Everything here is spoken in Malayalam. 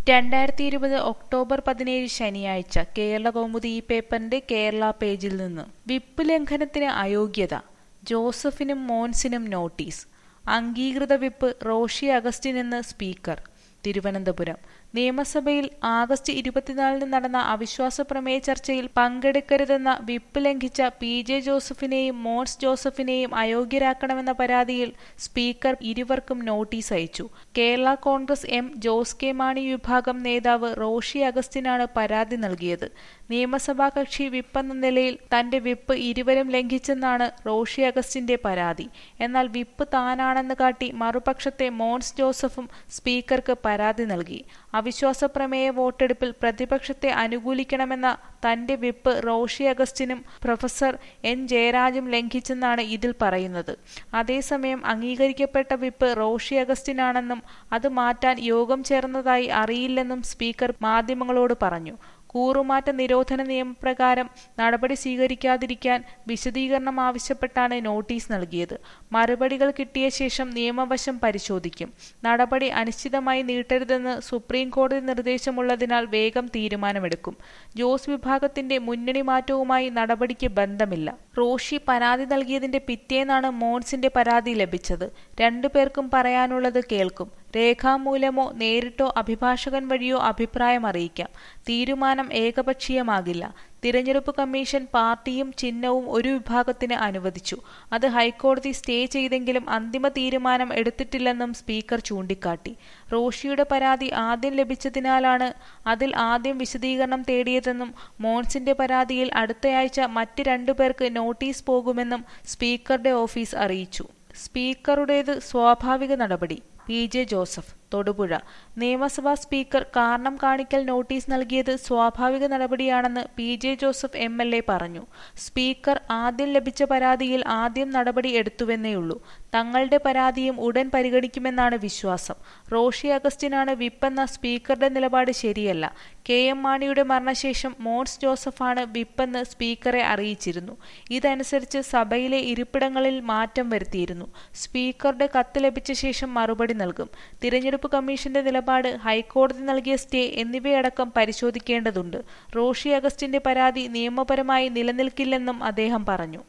2020 ഒക്ടോബർ 17 ശനിയാഴ്ച കേരളകൗമുദി ഈ പേപ്പറിന്റെ കേരള പേജിൽ നിന്ന് വിപ്പ് ലംഘനത്തിന് അയോഗ്യത ജോസഫിനും മോൻസിനും നോട്ടീസ് അംഗീകൃത വിപ്പ് റോഷി അഗസ്റ്റിനെന്ന് സ്പീക്കർ തിരുവനന്തപുരം നിയമസഭയിൽ ആഗസ്റ്റ് 24 നടന്ന അവിശ്വാസ പ്രമേയ ചർച്ചയിൽ പങ്കെടുക്കരുതെന്ന വിപ്പ് ലംഘിച്ച പി.ജെ. ജോസഫിനെയും മോൻസ് ജോസഫിനെയും അയോഗ്യരാക്കണമെന്ന പരാതിയിൽ സ്പീക്കർ ഇരുവർക്കും നോട്ടീസ് അയച്ചു. Kerala Congress M. Jose K Mani വിഭാഗം നേതാവ് റോഷി അഗസ്റ്റിനാണ് പരാതി നൽകിയത്. നിയമസഭാ കക്ഷി വിപ്പെന്ന നിലയിൽ തന്റെ വിപ്പ് ഇരുവരും ലംഘിച്ചെന്നാണ് റോഷി അഗസ്റ്റിന്റെ പരാതി. എന്നാൽ വിപ്പ് താനാണെന്ന് കാട്ടി മറുപക്ഷത്തെ മോൻസ് ജോസഫും സ്പീക്കർക്ക് പരാതി നൽകി. അവിശ്വാസ പ്രമേയ വോട്ടെടുപ്പിൽ പ്രതിപക്ഷത്തെ അനുകൂലിക്കണമെന്ന തന്റെ വിപ്പ് റോഷി അഗസ്റ്റിനും പ്രൊഫസർ എൻ ജയരാജും ലംഘിച്ചെന്നാണ് ഇതിൽ പറയുന്നത്. അതേസമയം അംഗീകരിക്കപ്പെട്ട വിപ്പ് റോഷി അഗസ്റ്റിനാണെന്നും അത് മാറ്റാൻ യോഗം ചേർന്നതായി അറിയില്ലെന്നും സ്പീക്കർ മാധ്യമങ്ങളോട് പറഞ്ഞു. കൂറുമാറ്റ നിരോധന നിയമപ്രകാരം നടപടി സ്വീകരിക്കാതിരിക്കാൻ വിശദീകരണം ആവശ്യപ്പെട്ടാണ് നോട്ടീസ് നൽകിയത്. മറുപടികൾ കിട്ടിയ ശേഷം നിയമവശം പരിശോധിക്കും. നടപടി അനിശ്ചിതമായി നീട്ടരുതെന്ന് സുപ്രീം കോടതി നിർദ്ദേശമുള്ളതിനാൽ വേഗം തീരുമാനമെടുക്കും. ജോസ് വിഭാഗത്തിന്റെ മുന്നണി മാറ്റവുമായി നടപടിക്ക് ബന്ധമില്ല. റോഷി പരാതി നൽകിയതിന്റെ പിറ്റേന്നാണ് മോൻസിന്റെ പരാതി ലഭിച്ചത്. രണ്ടുപേർക്കും പറയാനുള്ളത് കേൾക്കും. രേഖാമൂലമോ നേരിട്ടോ അഭിഭാഷകൻ വഴിയോ അഭിപ്രായം അറിയിക്കാം. തീരുമാനം ഏകപക്ഷീയമാകില്ല. തിരഞ്ഞെടുപ്പ് കമ്മീഷൻ പാർട്ടിയും ചിഹ്നവും ഒരു വിഭാഗത്തിന് അനുവദിച്ചു. അത് ഹൈക്കോടതി സ്റ്റേ ചെയ്തെങ്കിലും അന്തിമ തീരുമാനം എടുത്തിട്ടില്ലെന്നും സ്പീക്കർ ചൂണ്ടിക്കാട്ടി. റോഷിയുടെ പരാതി ആദ്യം ലഭിച്ചതിനാലാണ് അതിൽ ആദ്യം വിശദീകരണം തേടിയതെന്നും മോൻസിന്റെ പരാതിയിൽ അടുത്തയാഴ്ച മറ്റ് രണ്ടുപേർക്ക് നോട്ടീസ് പോകുമെന്നും സ്പീക്കറുടെ ഓഫീസ് അറിയിച്ചു. സ്പീക്കറുടേത് സ്വാഭാവിക നടപടി പി.ജെ. ജോസഫ് തൊടുപുഴ നിയമസഭാ സ്പീക്കർ കാരണം കാണിക്കൽ നോട്ടീസ് നൽകിയത് സ്വാഭാവിക നടപടിയാണെന്ന് പി.ജെ. ജോസഫ് എം.എൽ.എ. പറഞ്ഞു. സ്പീക്കർ ആദ്യം ലഭിച്ച പരാതിയിൽ ആദ്യം നടപടി എടുത്തുവെന്നേയുള്ളൂ. തങ്ങളുടെ പരാതിയും ഉടൻ പരിഗണിക്കുമെന്നാണ് വിശ്വാസം. റോഷി അഗസ്റ്റിനാണ് വിപ്പെന്ന സ്പീക്കറുടെ നിലപാട് ശരിയല്ല. കെ.എം. മാണിയുടെ മരണശേഷം മോൻസ് ജോസഫാണ് വിപ്പെന്ന് സ്പീക്കറെ അറിയിച്ചിരുന്നു. ഇതനുസരിച്ച് സഭയിലെ ഇരിപ്പിടങ്ങളിൽ മാറ്റം വരുത്തിയിരുന്നു. സ്പീക്കറുടെ കത്ത് ലഭിച്ച ശേഷം മറുപടി നൽകും. തിരഞ്ഞെടുപ്പ് കമ്മീഷന്റെ നിലപാട്, ഹൈക്കോടതി നൽകിയ സ്റ്റേ എന്നിവയടക്കം പരിശോധിക്കേണ്ടതുണ്ട്. റോഷി അഗസ്റ്റിന്റെ പരാതി നിയമപരമായി നിലനിൽക്കില്ലെന്നും അദ്ദേഹം പറഞ്ഞു.